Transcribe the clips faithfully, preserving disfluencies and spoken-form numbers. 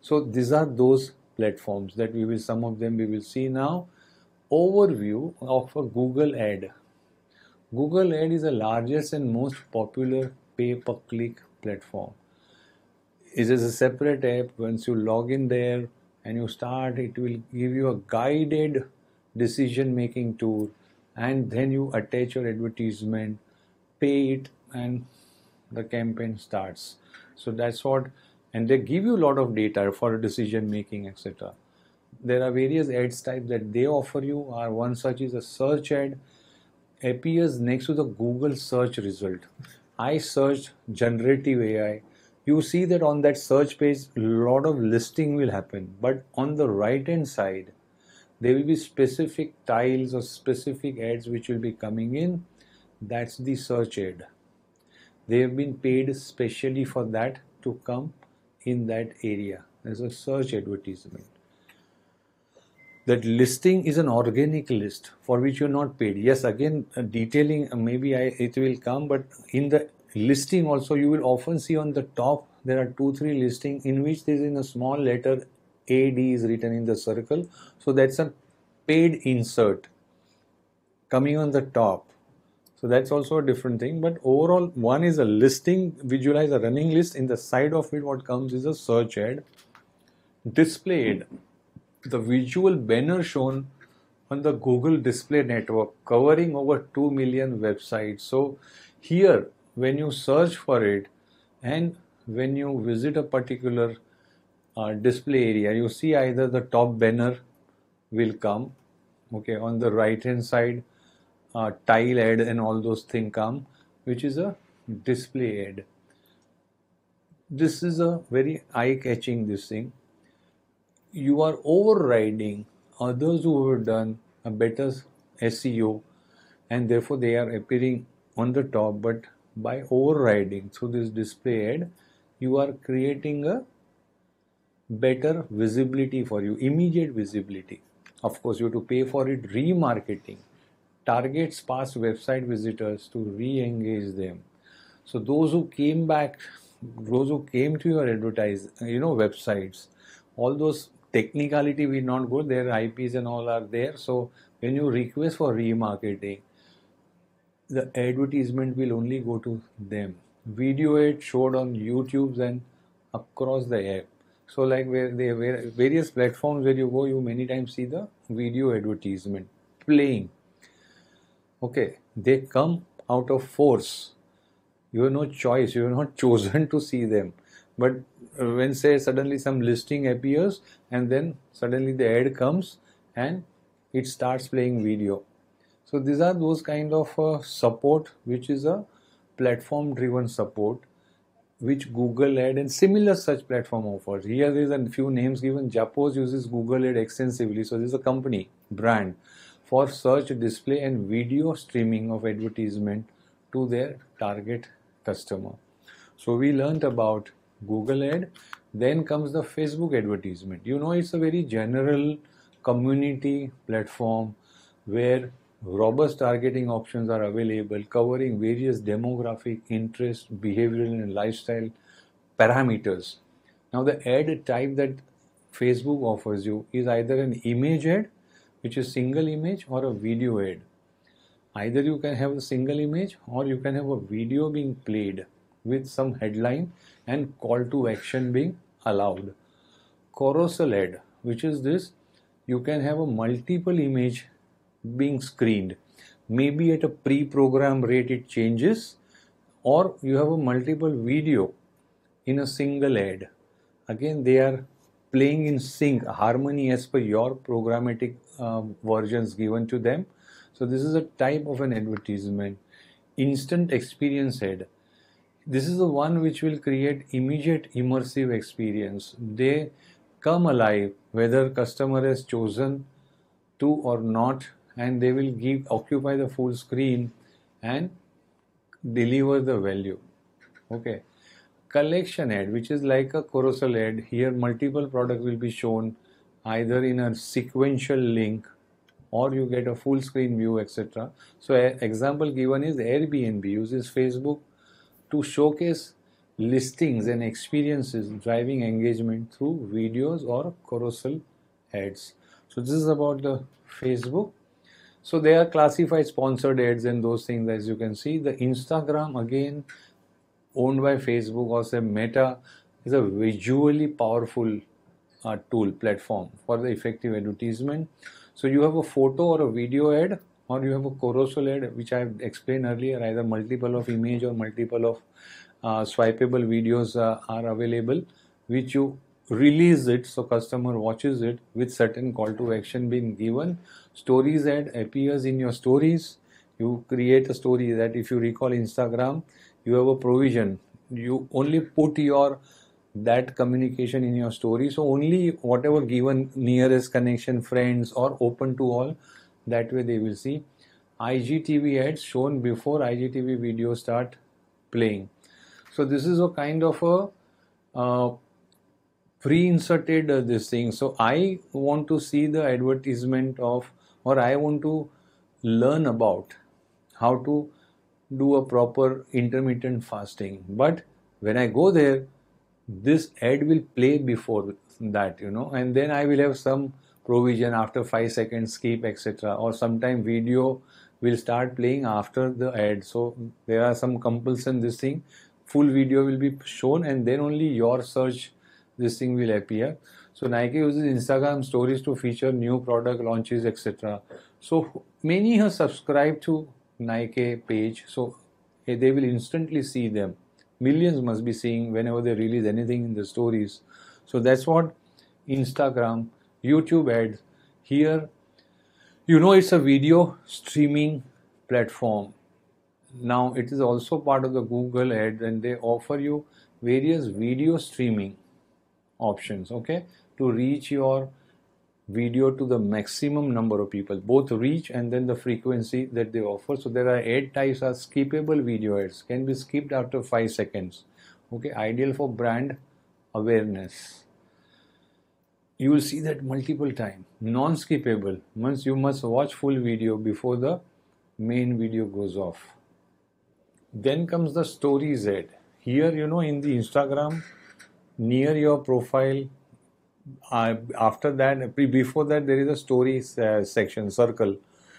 So these are those platforms that we will, some of them we will see now. Overview of a Google ad. Google ad is the largest and most popular pay-per-click platform. It is a separate app. Once you log in there and you start, it will give you a guided decision making tool, and then you attach your advertisement, pay it, and the campaign starts. So that's what, and they give you a lot of data for decision making, etc. There are various ads types that they offer you. Are one such is a search ad, appears next to the Google search result. I searched generative A I. You see that on that search page, a lot of listing will happen. But on the right hand side, there will be specific tiles or specific ads which will be coming in. That's the search ad. They have been paid specially for that to come in that area. There's a search advertisement. That listing is an organic list for which you're not paid. Yes, again, uh, detailing, uh, maybe I, it will come, but in the listing also, you will often see on the top, there are two, three listing in which there is in a small letter, A D is written in the circle. So that's a paid insert coming on the top. So that's also a different thing. But overall, one is a listing, visualize a running list. In the side of it, what comes is a search ad, display ad. The visual banner shown on the Google Display Network covering over two million websites. So here, when you search for it and when you visit a particular uh, display area, you see either the top banner will come, okay, on the right hand side, uh, tile ad and all those things come, which is a display ad. This is a very eye-catching this thing. You are overriding others who have done a better S E O, and therefore they are appearing on the top, but by overriding through this display ad, you are creating a better visibility for you, immediate visibility. Of course, you have to pay for it. Remarketing targets past website visitors to re-engage them. So those who came back, those who came to your advertise, you know, websites, all those technicality will not go, their I Ps and all are there. So when you request for remarketing, the advertisement will only go to them. Video ad showed on YouTube and across the app. So like where they where various platforms where you go, you many times see the video advertisement playing. Okay, they come out of force. You have no choice. You are not chosen to see them. But when say suddenly some listing appears and then suddenly the ad comes and it starts playing video. So these are those kind of uh, support which is a platform driven support which Google Ad and similar such platform offers. Here there is a few names given. Zappos uses Google Ad extensively. So this is a company brand for search, display and video streaming of advertisement to their target customer. So we learned about Google Ad. Then comes the Facebook advertisement. You know, it's a very general community platform where robust targeting options are available covering various demographic, interest, behavioral and lifestyle parameters. Now the ad type that Facebook offers you is either an image ad, which is single image, or a video ad. Either you can have a single image or you can have a video being played with some headline and call to action being allowed. Carousel ad, which is this, you can have a multiple image being screened. Maybe at a pre-programmed rate it changes, or you have a multiple video in a single ad. Again, they are playing in sync, harmony as per your programmatic uh, versions given to them. So this is a type of an advertisement. Instant experience ad. This is the one which will create immediate immersive experience. They come alive whether customer has chosen to or not, and they will give occupy the full screen and deliver the value. Okay. Collection ad, which is like a carousel ad. Here multiple products will be shown either in a sequential link or you get a full screen view, et cetera. So an example given is Airbnb uses Facebook to showcase listings and experiences driving engagement through videos or carousel ads. So this is about the Facebook. So they are classified sponsored ads and those things, as you can see. The Instagram, again owned by Facebook or say Meta, is a visually powerful uh, tool platform for the effective advertisement. So you have a photo or a video ad, or you have a carousel ad, which I have explained earlier. Either multiple of image or multiple of uh, swipeable videos uh, are available, which you release it so customer watches it with certain call to action being given. Stories ad appears in your stories. You create a story that, if you recall Instagram, you have a provision. You only put your that communication in your story, so only whatever given nearest connection, friends, or open to all, that way they will see. I G T V ads shown before I G T V videos start playing. So this is a kind of a uh, pre-inserted uh, this thing. So I want to see the advertisement of, or I want to learn about how to do a proper intermittent fasting, but when I go there, this ad will play before that, you know, and then I will have some provision after five seconds skip, etc., or sometime video will start playing after the ad. So there are some compulsion, this thing, full video will be shown and then only your search this thing will appear. So Nike uses Instagram stories to feature new product launches, etc. So many have subscribed to Nike page, so they will instantly see them. Millions must be seeing whenever they release anything in the stories. So that's what Instagram, YouTube ads. Here, you know, it's a video streaming platform. Now it is also part of the Google ads, and they offer you various video streaming options, okay, to reach your video to the maximum number of people, both reach and then the frequency that they offer. So there are ad types are skippable video ads, can be skipped after five seconds, okay, ideal for brand awareness. You will see that multiple times. Non-skippable means you must watch full video before the main video goes off. Then comes the stories ad. Here, you know, in the Instagram, near your profile, uh, after that, before that, there is a stories uh, section, circle.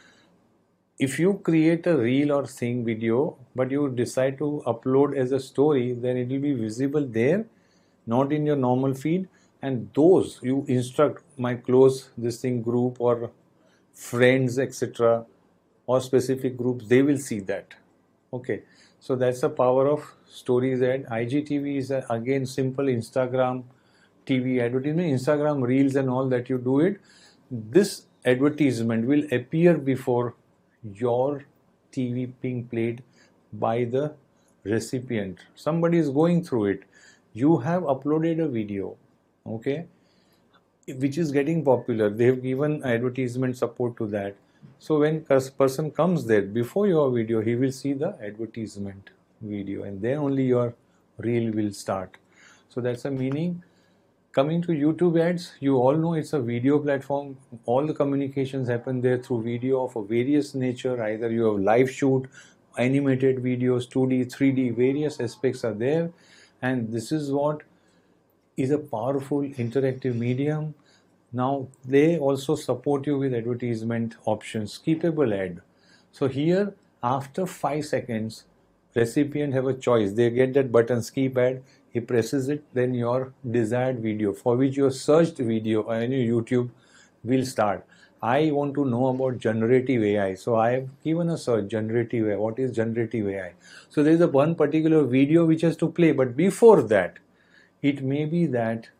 If you create a reel or thing video, but you decide to upload as a story, then it will be visible there, not in your normal feed. And those you instruct, my close this thing group or friends, etc., or specific groups, they will see that. Okay, so that's the power of stories ad. I G T V is a, again simple Instagram T V advertisement, Instagram reels and all that you do it. This advertisement will appear before your T V being played by the recipient. Somebody is going through it. You have uploaded a video, okay, which is getting popular. They have given advertisement support to that. So when person comes there before your video, he will see the advertisement video, and then only your reel will start. So that's the meaning. Coming to YouTube ads, you all know it's a video platform. All the communications happen there through video of a various nature. Either you have live shoot, animated videos, two D, three D, various aspects are there. And this is what is a powerful interactive medium. Now they also support you with advertisement options, skippable ad. So here, after five seconds, recipient have a choice. They get that button skip ad. He presses it, then your desired video for which your searched video on your YouTube will start. I want to know about generative A I, so I have given a search generative A I. What is generative A I? So there is a one particular video which has to play, but before that, it may be that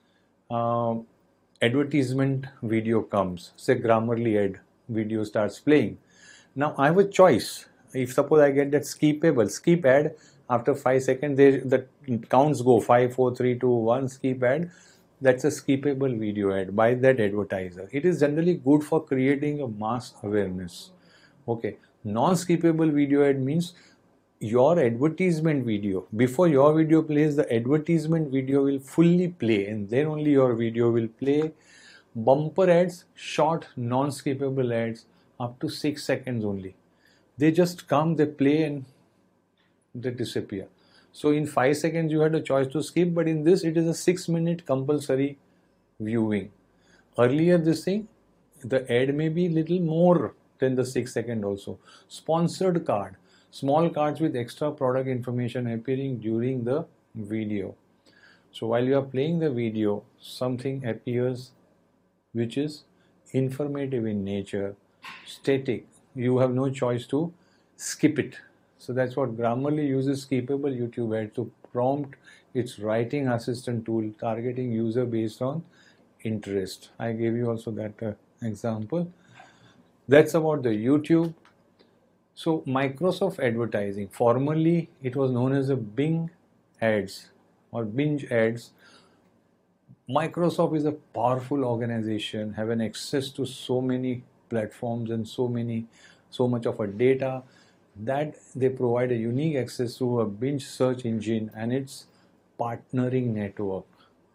uh, advertisement video comes, say Grammarly ad video starts playing. Now I have a choice. If suppose I get that skippable skip ad, after five seconds they, the counts go five, four, three, two, one, skip ad. That's a skippable video ad by that advertiser. It is generally good for creating a mass awareness. Okay, non-skippable video ad means your advertisement video, before your video plays, the advertisement video will fully play and then only your video will play. Bumper ads, short non-skippable ads up to six seconds only. They just come, they play and they disappear. So in five seconds you had a choice to skip, but in this it is a six minute compulsory viewing. Earlier this thing, the ad may be little more than the six second also. Sponsored card, small cards with extra product information appearing during the video. So while you are playing the video, something appears which is informative in nature, static. You have no choice to skip it. So that's what Grammarly uses skippable YouTube ad to prompt its writing assistant tool targeting user based on interest. I gave you also that uh, example. That's about the YouTube. So Microsoft advertising, formerly it was known as a Bing ads or Binge ads. Microsoft is a powerful organization, have an access to so many platforms and so many, so much of a data that they provide a unique access to a Binge search engine and its partnering network.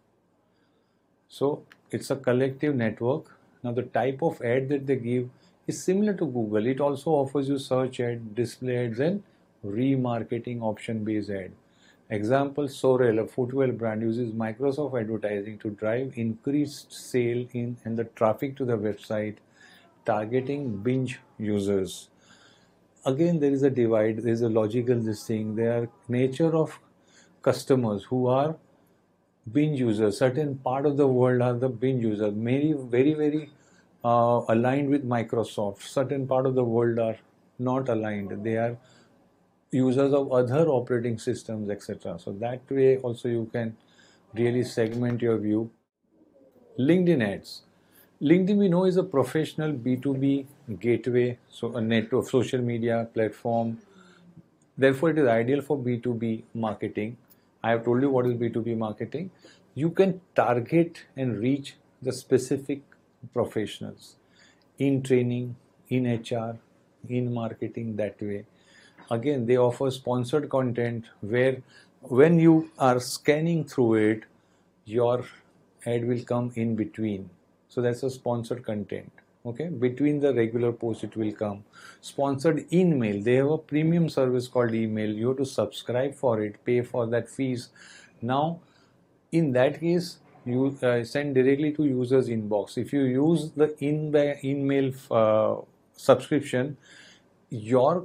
So it's a collective network. Now the type of ad that they give is similar to Google. It also offers you search ad, display ads and remarketing option based ad. Example, Sorel, a footwear brand, uses Microsoft advertising to drive increased sale in and the traffic to the website, targeting Binge users. Again, there is a divide, there is a logical this thing. There are nature of customers who are Binge users. Certain part of the world are the Binge users, very, very, very uh, aligned with Microsoft. Certain part of the world are not aligned. They are users of other operating systems, et cetera. So that way also you can really segment your view. LinkedIn ads. LinkedIn we know is a professional B two B gateway, so a network social media platform. Therefore, it is ideal for B two B marketing. I have told you what is B two B marketing. You can target and reach the specific professionals in training, in H R, in marketing that way. Again, they offer sponsored content where when you are scanning through it, your ad will come in between. So that's a sponsored content. Okay, between the regular post it will come. Sponsored email, they have a premium service called email. You have to subscribe for it, pay for that fees. Now, in that case, you uh, send directly to user's inbox. If you use the in email uh, subscription, your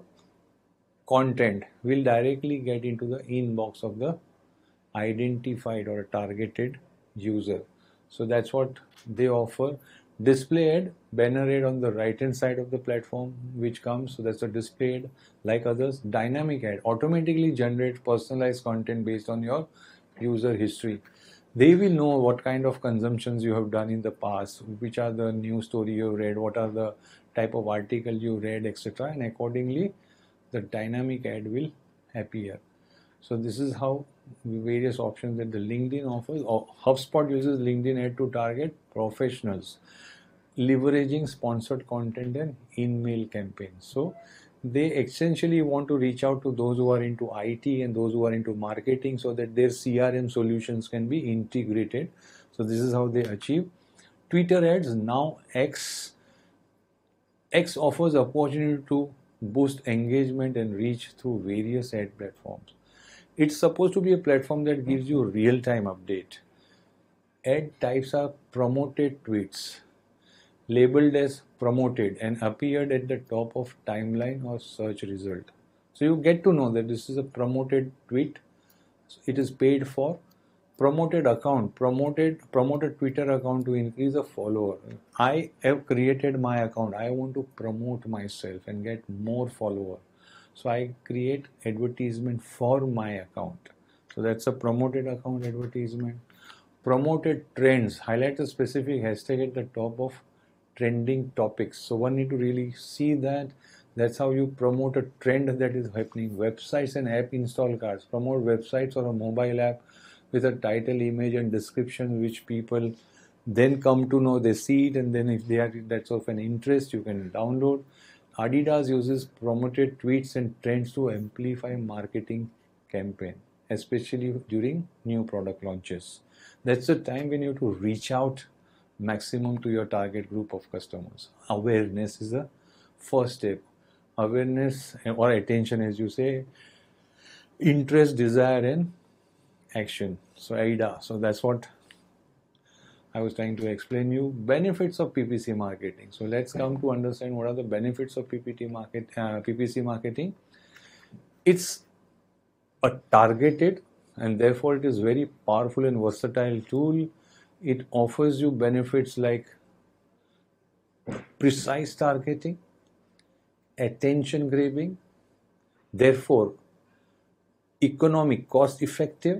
content will directly get into the inbox of the identified or targeted user. So that's what they offer. Display ad, banner ad on the right hand side of the platform which comes, so that's a display ad. Like others, dynamic ad automatically generates personalized content based on your user history. They will know what kind of consumptions you have done in the past, which are the news story you read, what are the type of article you read, et cetera. And accordingly the dynamic ad will appear. So this is how various options that the LinkedIn offers. HubSpot uses LinkedIn ad to target professionals, leveraging sponsored content and in-mail campaigns. So they essentially want to reach out to those who are into I T and those who are into marketing so that their C R M solutions can be integrated. So this is how they achieve. Twitter ads, now X. X offers opportunity to boost engagement and reach through various ad platforms. It's supposed to be a platform that gives you real-time update. Ad types are promoted tweets, labeled as promoted and appeared at the top of timeline or search result. So you get to know that this is a promoted tweet. It is paid for. Promoted account, promoted promoted Twitter account to increase a follower. I have created my account. I want to promote myself and get more follower. So I create advertisement for my account. So that's a promoted account advertisement. Promoted trends, highlight a specific hashtag at the top of trending topics. So one need to really see that. That's how you promote a trend that is happening. Websites and app install cards, promote websites or a mobile app with a title, image and description which people then come to know. They see it and then if they are that's of an interest, you can download. Adidas uses promoted tweets and trends to amplify marketing campaign, especially during new product launches. That's the time when you have to reach out maximum to your target group of customers. Awareness is the first step. Awareness or attention, as you say, interest, desire, and action. So A I D A. So that's what I was trying to explain you. Benefits of P P C marketing. So let's come to understand what are the benefits of P P T market, uh, P P C marketing. It's a targeted and therefore it is very powerful and versatile tool. It offers you benefits like precise targeting, attention grabbing, therefore economic, cost effective,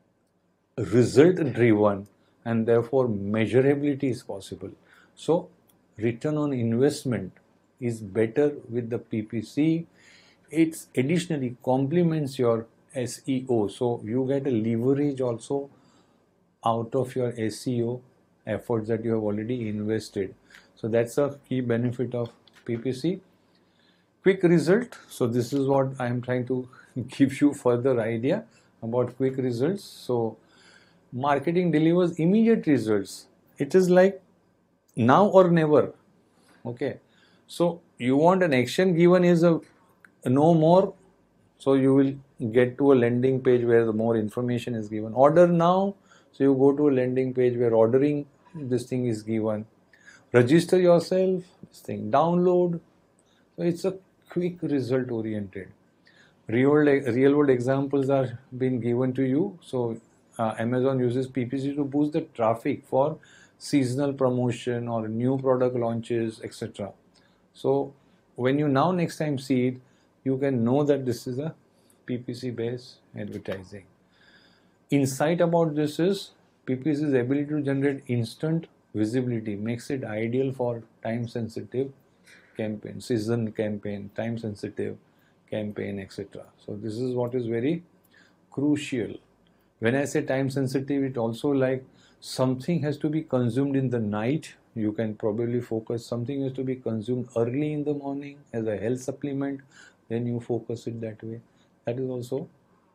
result driven, and therefore measurability is possible. So return on investment is better with the P P C. It additionally complements your S E O, so you get a leverage also out of your S E O efforts that you have already invested. So that's a key benefit of P P C. Quick result. So this is what I am trying to give you further idea about quick results. So marketing delivers immediate results. It is like now or never. Okay. So you want an action given is a no more. So you will get to a landing page where the more information is given. Order now. So you go to a landing page where ordering this thing is given. Register yourself. This thing download. So it's a quick result oriented. Real real world examples are being given to you. So uh, Amazon uses P P C to boost the traffic for seasonal promotion or new product launches, et cetera. So when you now next time see it, you can know that this is a P P C based advertising. Insight about this is P P C's ability to generate instant visibility makes it ideal for time sensitive campaign, season campaign, time sensitive campaign, et cetera. So this is what is very crucial. When I say time sensitive, it also like something has to be consumed in the night. You can probably focus. Something has to be consumed early in the morning as a health supplement. Then you focus it that way. That is also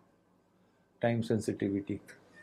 time sensitivity.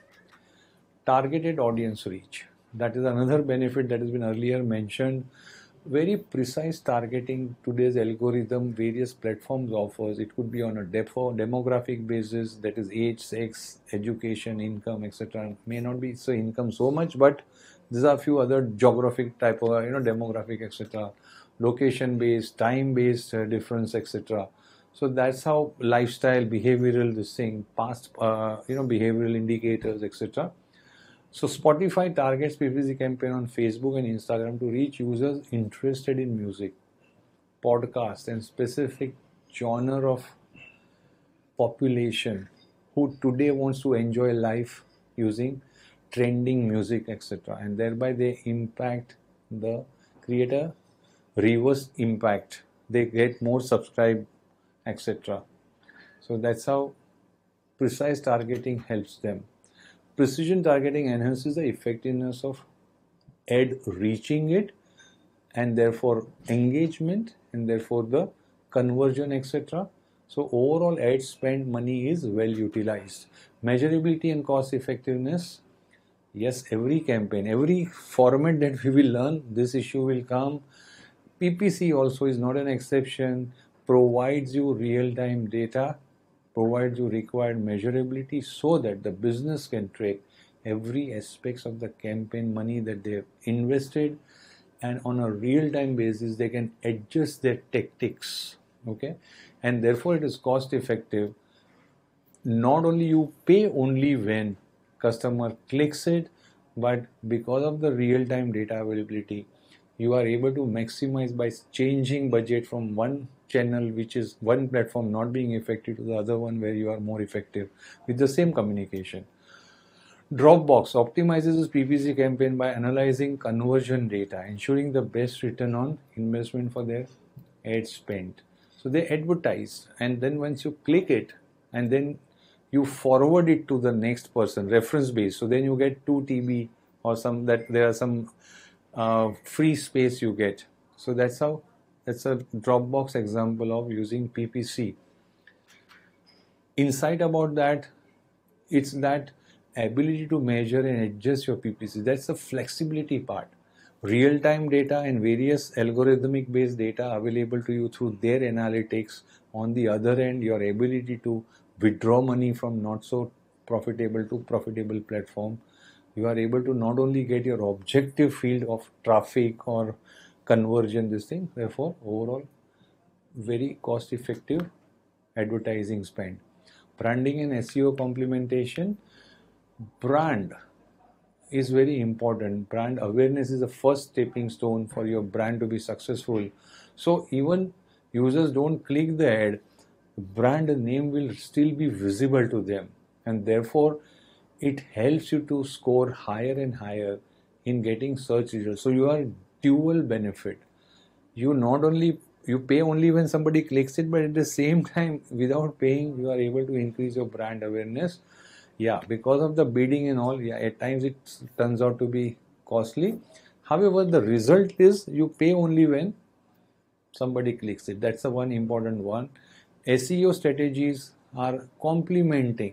Targeted audience reach. That is another benefit that has been earlier mentioned. Very precise targeting today's algorithm various platforms offers. It could be on a demographic basis, that is age, sex, education, income, et cetera. May not be so income so much, but these are a few other geographic type of you know demographic, et cetera. Location based, time based uh, difference, et cetera. So that's how lifestyle, behavioral, this thing, past uh, you know behavioral indicators, et cetera. So Spotify targets P P C campaign on Facebook and Instagram to reach users interested in music, podcasts, and specific genre of population who today wants to enjoy life using trending music, et cetera. And thereby they impact the create a reverse impact. They get more subscribe, et cetera. So that's how precise targeting helps them. Precision targeting enhances the effectiveness of ad reaching it and therefore engagement and therefore the conversion, et cetera. So overall ad spend money is well utilized. Measurability and cost effectiveness. Yes, every campaign, every format that we will learn, this issue will come. P P C also is not an exception, provides you real-time data, provides you required measurability so that the business can track every aspects of the campaign money that they have invested, and on a real-time basis they can adjust their tactics. Okay, and therefore it is cost effective. Not only you pay only when customer clicks it, but because of the real-time data availability, you are able to maximize by changing budget from one channel, which is one platform not being effective, to the other one where you are more effective with the same communication. Dropbox optimizes its P P C campaign by analyzing conversion data, ensuring the best return on investment for their ad spend. So they advertise, and then once you click it, and then you forward it to the next person, reference base. So then you get two T B or some that there are some uh, free space you get. So that's how that's a Dropbox example of using P P C. Insight about that, it's that ability to measure and adjust your P P C. That's the flexibility part. Real-time data and various algorithmic based data available to you through their analytics. On the other end, your ability to withdraw money from not so profitable to profitable platform. You are able to not only get your objective field of traffic or conversion, this thing, therefore overall very cost effective advertising spend. Branding and S E O complementation. Brand is very important. Brand awareness is the first stepping stone for your brand to be successful. So even users don't click the ad, brand name will still be visible to them, and therefore it helps you to score higher and higher in getting search results. So you are dual benefit. You not only you pay only when somebody clicks it, but at the same time, without paying, you are able to increase your brand awareness. Yeah, because of the bidding and all, yeah, at times it turns out to be costly. However, the result is you pay only when somebody clicks it. That's the one important one. S E O strategies are complementing.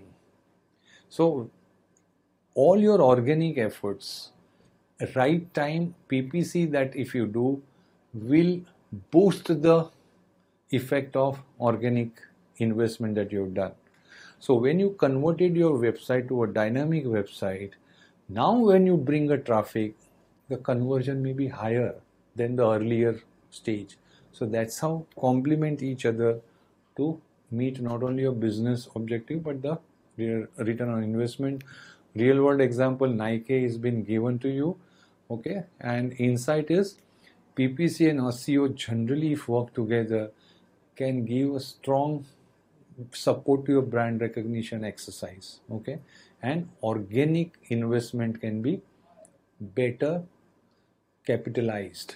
So all your organic efforts, right time P P C that if you do will boost the effect of organic investment that you've done. So when you converted your website to a dynamic website, now when you bring a traffic, the conversion may be higher than the earlier stage. So that's how complement each other to meet not only your business objective but the return on investment. Real world example, Nike has been given to you, okay, and insight is P P C and S E O generally, if work together, can give a strong support to your brand recognition exercise, okay, and organic investment can be better capitalized.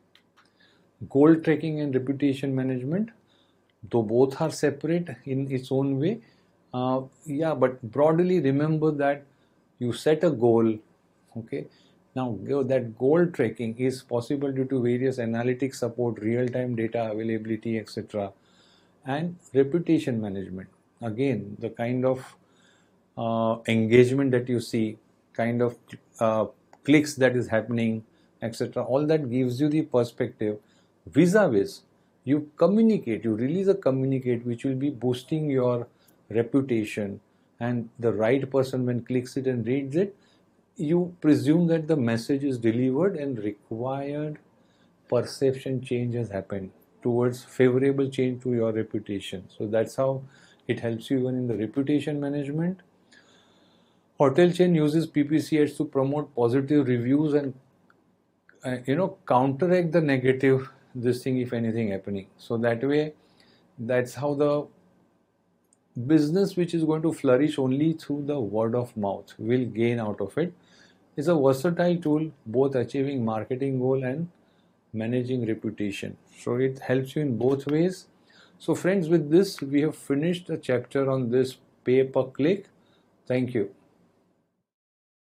Goal tracking and reputation management, though both are separate in its own way, uh, yeah, but broadly remember that you set a goal, okay. Now that goal tracking is possible due to various analytics support, real-time data availability, et cetera. And reputation management, again, the kind of uh, engagement that you see, kind of uh, clicks that is happening, et cetera. All that gives you the perspective. Vis-a-vis, you communicate, you release a communicate which will be boosting your reputation, and the right person when clicks it and reads it, you presume that the message is delivered and required perception change has happened towards favorable change to your reputation. So that's how it helps you even in the reputation management. Hotel chain uses P P C ads to promote positive reviews and uh, you know counteract the negative this thing if anything happening. So that way, that's how the business which is going to flourish only through the word of mouth will gain out of it. It's a versatile tool, both achieving marketing goal and managing reputation. So it helps you in both ways. So friends, with this we have finished a chapter on this pay per click. Thank you.